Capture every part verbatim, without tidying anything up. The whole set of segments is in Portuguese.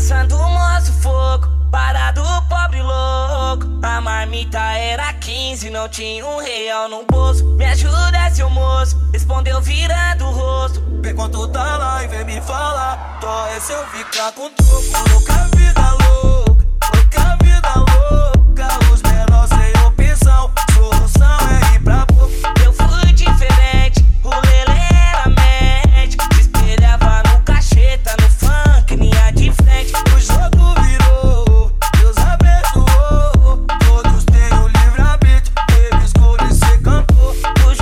Passando o moço fogo, parado pobre louco. A marmita era quinze, não tinha um real no bolso. Me ajuda, seu moço, respondeu virando o rosto. Vem quando tá lá e vem me falar. Tô é se eu ficar com troco. Louca vida louca, louca vida louca. Os menores sem opção, solução é ir pra boca. Eu fui diferente, o lelê era médico. Se espelhava no cacheta, no funk, linha de frente. O jogo virou, Deus abençoou. Todos têm o livre-arbítrio, ele escolhe ser cantor.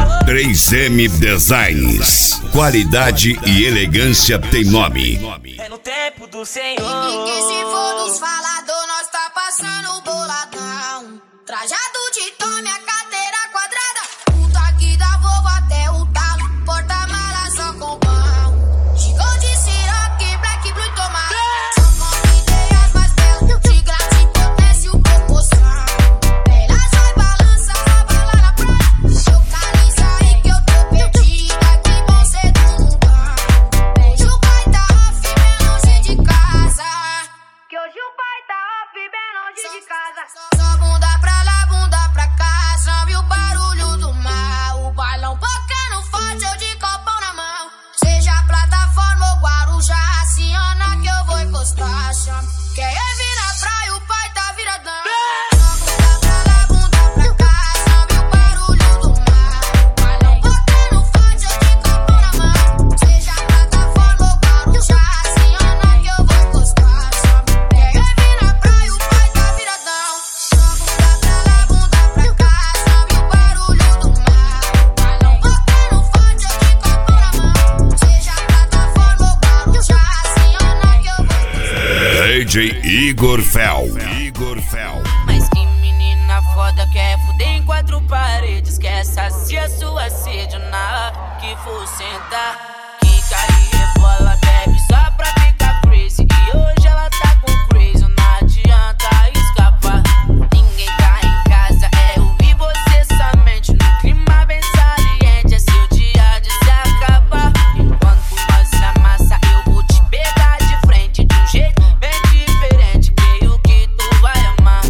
três M Designs. Qualidade e elegância tem nome. É no tempo do Senhor. E que se for dos falador, nós tá passando boladão. Trajado de tome, a cadeira quadrada. O toque da Volvo até o talo. Porta-mala só com pão. Chegou de Ciroc, Black Blue e tomate. Só com ideias mais belas. De graça, potência, o proporção. Elas vai balança, bala na praia. Localiza aí que eu tô perdida. Que bom ser do mundão. Beijo o pai tá off, bem longe de casa. Que hoje o pai tá off, bem longe de casa. Só bunda pra lá, bunda pra cá. Só vi o barulho do mar. O bailão tocando forte, eu de copão na mão. Seja plataforma ou Guarujá, aciona que eu vou encostar. Chama. Quer vir na praia, o pai tá viradão. Só bunda pra lá, bunda pra cá. Só vi o barulho do mar. O bailão tocando forte, eu de copão na mão. Seja plataforma ou Guarujá, aciona que eu vou encostar. Chama. Quer vir na praia, o pai tá viradão. Só bunda pra lá, bunda pra cá. Só vi o barulho do mar. O bailão tocando forte, eu de copão na mão. Seja plataforma ou Guarujá, aciona que eu vou encostar. D J Igor Fel. Igor Fel. Mas que menina foda, quer fuder em quatro paredes. Quer saciar sua sede na que for sentar. Que carinha bola, bebe só pra ficar crazy. E hoje ela tá com crazy, não adianta escapar. Ninguém tá em casa, é eu e você somente. No clima bem saliente, é seu dia de se acabar. Enquanto nós se amassa, eu vou te pegar de frente. De um jeito bem diferente, creio que tu vai amar.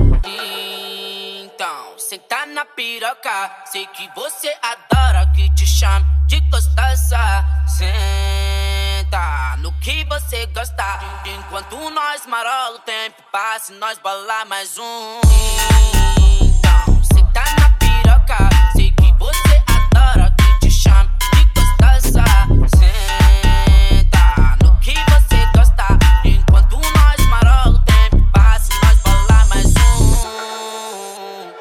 Então, senta na piroca. Sei que você adora que te chame de gostosa. Senta no que você gosta. Enquanto nós marola, o tempo passa e nós bola mais um. Então, senta na piroca. Sei que você adora que te chame de gostosa. Senta no que você gosta. Enquanto nós marola, o tempo passa e nós bola mais um.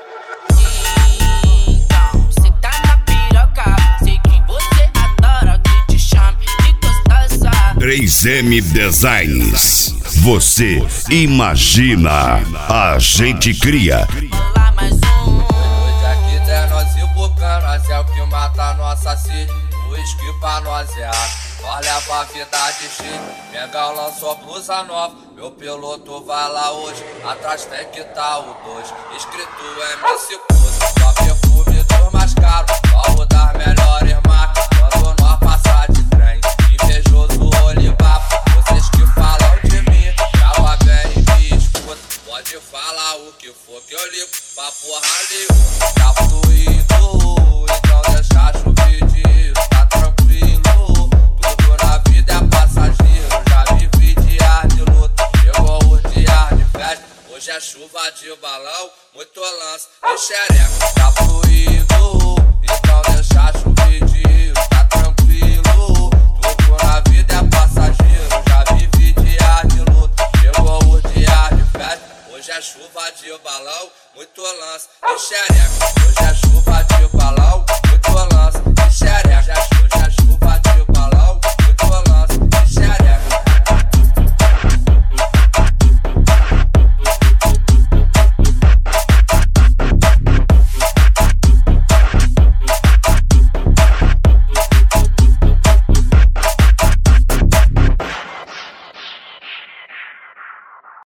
Então, senta na piroca. Sei que você adora que te chame de gostosa. três M Designs. Você imagina, a gente cria. Bola mais um. Hoje aqui é nós e o Bucanas, é o que mata nossa sede. O uísque pra nós é água. Olha pra vida de chique, Mengão lançou blusa nova. Meu piloto vai lá hoje, atrás tem que tá o dois. Escrito M C Coisa, só perfume dos mais caros. Só o das melhores marcas, quando nós passar de trem. Invejoso olivapo, vocês que falam de mim, calma bem e me escuta. Pode falar o que for que eu ligo pra porra nenhuma. Tá fluindo, então deixa chover de tá tranquilo. Tudo na vida é passageiro, já vivi dias de luta. Chegou o dia de festa, hoje é chuva de balão. Muito lance e xereca. Tá fluindo, então deixa chover de tá tranquilo. Tudo na vida é passageiro, já vivi dias de luta. Chegou o dia de festa, hoje é chuva de balão. Muito lance e xereca.